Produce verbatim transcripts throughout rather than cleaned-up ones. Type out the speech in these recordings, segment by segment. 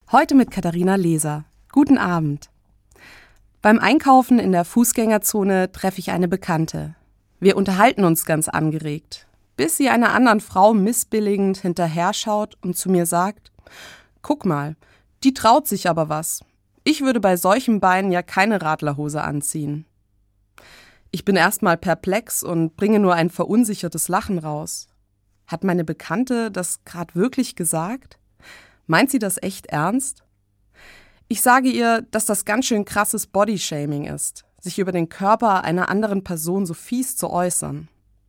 Heute mit Katharina Leser. Guten Abend. Beim Einkaufen in der Fußgängerzone treffe ich eine Bekannte. Wir unterhalten uns ganz angeregt, bis sie einer anderen Frau missbilligend hinterher schaut und zu mir sagt: Guck mal, die traut sich aber was. Ich würde bei solchen Beinen ja keine Radlerhose anziehen. Ich bin erstmal perplex und bringe nur ein verunsichertes Lachen raus. Hat meine Bekannte das gerade wirklich gesagt? Meint sie das echt ernst? Ich sage ihr, dass das ganz schön krasses Bodyshaming ist, sich über den Körper einer anderen Person so fies zu äußern.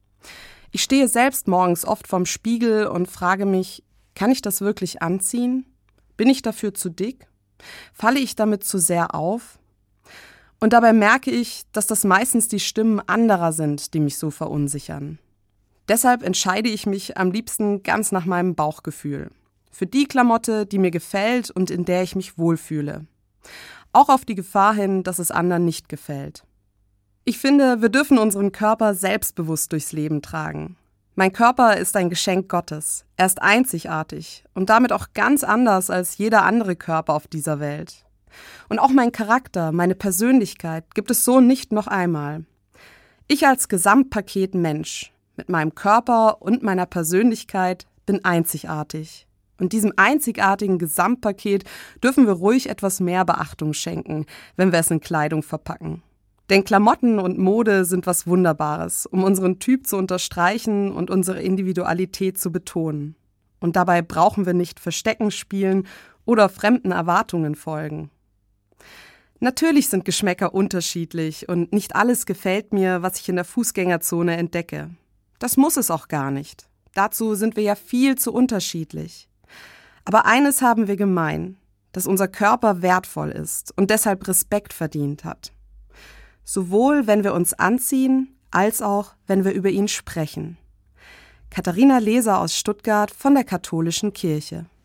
Ich stehe selbst morgens oft vorm Spiegel und frage mich, kann ich das wirklich anziehen? Bin ich dafür zu dick? Falle ich damit zu sehr auf? Und dabei merke ich, dass das meistens die Stimmen anderer sind, die mich so verunsichern. Deshalb entscheide ich mich am liebsten ganz nach meinem Bauchgefühl. Für die Klamotte, die mir gefällt und in der ich mich wohlfühle. Auch auf die Gefahr hin, dass es anderen nicht gefällt. Ich finde, wir dürfen unseren Körper selbstbewusst durchs Leben tragen. Mein Körper ist ein Geschenk Gottes. Er ist einzigartig und damit auch ganz anders als jeder andere Körper auf dieser Welt. Und auch mein Charakter, meine Persönlichkeit gibt es so nicht noch einmal. Ich als Gesamtpaket Mensch, mit meinem Körper und meiner Persönlichkeit, bin einzigartig. Und diesem einzigartigen Gesamtpaket dürfen wir ruhig etwas mehr Beachtung schenken, wenn wir es in Kleidung verpacken. Denn Klamotten und Mode sind was Wunderbares, um unseren Typ zu unterstreichen und unsere Individualität zu betonen. Und dabei brauchen wir nicht Verstecken spielen oder fremden Erwartungen folgen. Natürlich sind Geschmäcker unterschiedlich und nicht alles gefällt mir, was ich in der Fußgängerzone entdecke. Das muss es auch gar nicht. Dazu sind wir ja viel zu unterschiedlich. Aber eines haben wir gemein, dass unser Körper wertvoll ist und deshalb Respekt verdient hat. Sowohl wenn wir uns anziehen, als auch wenn wir über ihn sprechen. Katharina Leser aus Stuttgart von der Katholischen Kirche.